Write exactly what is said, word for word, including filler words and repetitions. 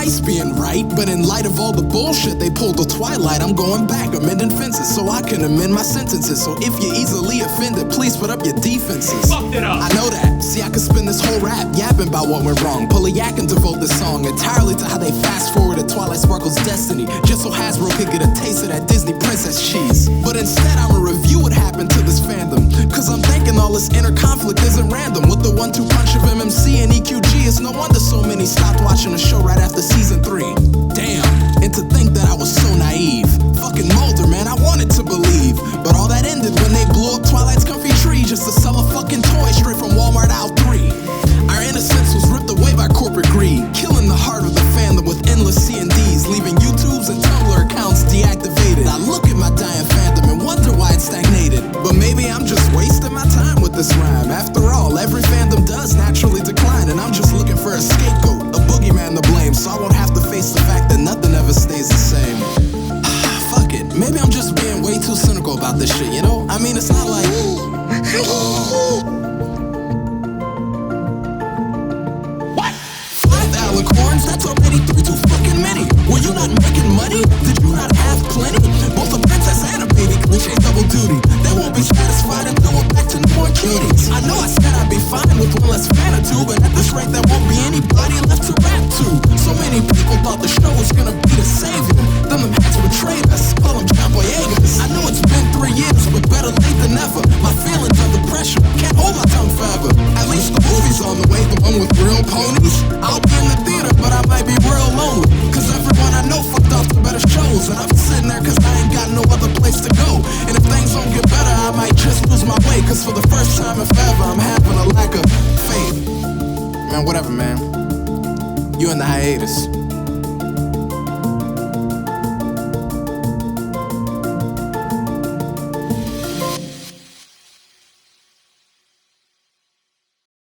nice being right, but in light of all the bullshit they pulled the Twilight, I'm going back, amending fences so I can amend my sentences. So if you're easily offended, please put up your defenses. Fucked it up. I know that. See, I could spend this whole rap yapping about what went wrong. Pull a yak and devote this song entirely to how they fast forwarded Twilight Sparkle's destiny, just so Hasbro could get a taste of that Disney princess cheese. But instead, I'ma review what happened to this fandom, cause I'm thinking all this inner conflict isn't random. With the one two punch of M M C and E Q G, it's no wonder so many stopped watching the show right after season three. Damn, and to think that I was so naive. Fucking Mulder, man, I wanted to believe, but all that ended when they blew up Twilight's comfy tree just to sell a fucking toy straight from Walmart aisle three. Our innocence was ripped away by corporate greed, killing the heart of the fandom with endless C and Ds, leaving YouTube's and Tumblr accounts deactivated. I look at my dying fandom and wonder why it stagnated, but maybe I'm just wasting my time with this rhyme. After all, every fandom does naturally decline, and I'm just looking for a scapegoat, a boogeyman to blame, so I won't have to face the fact that nothing ever stays the same. Fuck it, maybe I'm just being way too cynical about this shit, you know? I mean, it's not like... Oh. What? Five alicorns? That's already three too fucking many. Were you not making money? Did you not have plenty? Both a princess and a baby cliche double duty. They won't be satisfied until we're back to more cuties. I know I said I'd be fine with one less fan or two, but at this rate there won't be anybody left to rap to. So many people thought the show was gonna be the savior. Then them hats betrayed us, call them John Boyegas. I know it's been three years, but better late than never. My feelings under pressure, can't hold my tongue forever. At least the movie's on the way, the one with real ponies. I'll be in the theater, but I might be real lonely, cause everyone I know fucked off the better shows, and I'm sitting there cause I ain't got no other place to go. And if things don't get better, I might just lose my way, cause for the first time if ever, I'm having a lack of faith. Man, whatever, man. You in the hiatus.